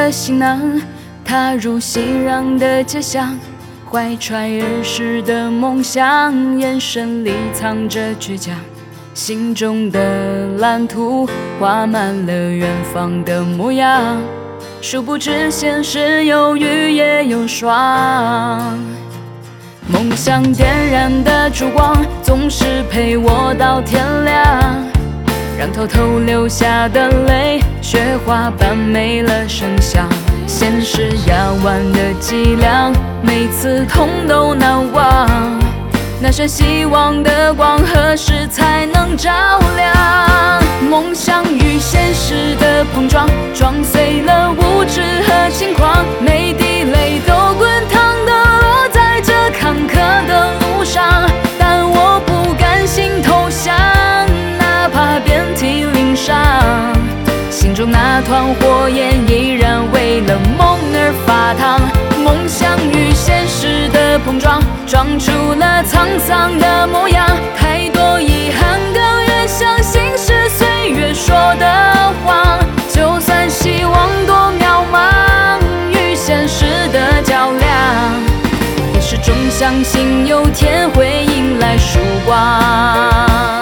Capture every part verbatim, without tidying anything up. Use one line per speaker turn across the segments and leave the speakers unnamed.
了行囊，踏入熙攘的街巷，怀揣儿时的梦想，眼神里藏着倔强，心中的蓝图画满了远方的模样。殊不知现实有雨也有霜，梦想点燃的烛光总是陪我到天亮，让偷偷流下的泪雪花般没了声响。现实压弯的脊梁，每次痛都难忘。那些希望的光何时才能照亮？梦想与现实的碰撞，撞碎了无知和轻狂，每滴泪都滚烫地落在这坎坷的路上。但我不甘心投降，哪怕遍体鳞伤，心中那团火焰依然为了梦而发烫。梦想与现实的碰撞，撞出了沧桑的模样。太多遗憾，更越相信是岁月说的谎。就算希望多渺茫，与现实的较量，也始终相信有天会迎来曙光。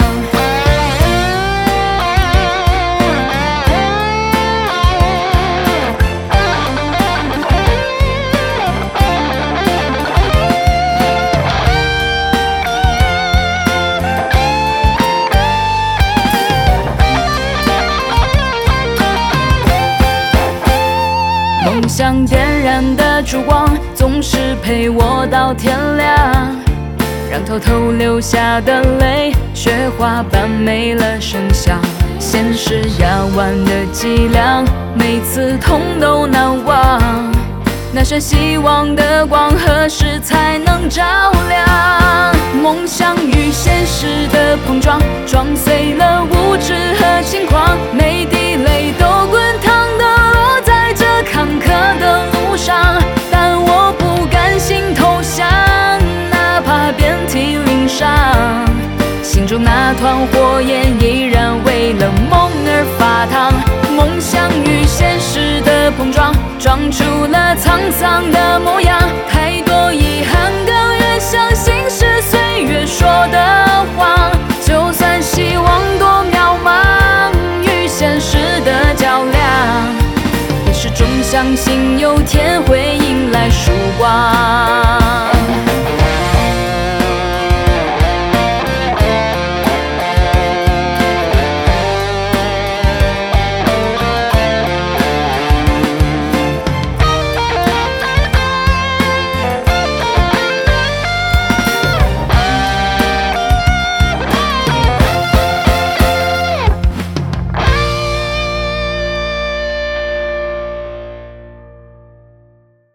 梦想点燃的烛光总是陪我到天亮，让偷偷流下的泪雪花般没了声响。现实压弯的脊梁，每次痛都难忘。那些希望的光何时才能照亮？梦想与现实的碰撞，撞碎了无知和轻狂，每滴泪都滚烫地落在这坎坷的路上。但我不甘心投降，哪怕遍体鳞伤，心中那团火焰依然为了梦而发烫。梦想与现实的碰撞，撞出了沧桑的模样。太多遗憾，更越相信是岁月说的谎。就算希望多渺茫，与现实的较量，也始终相信有天会迎来曙光。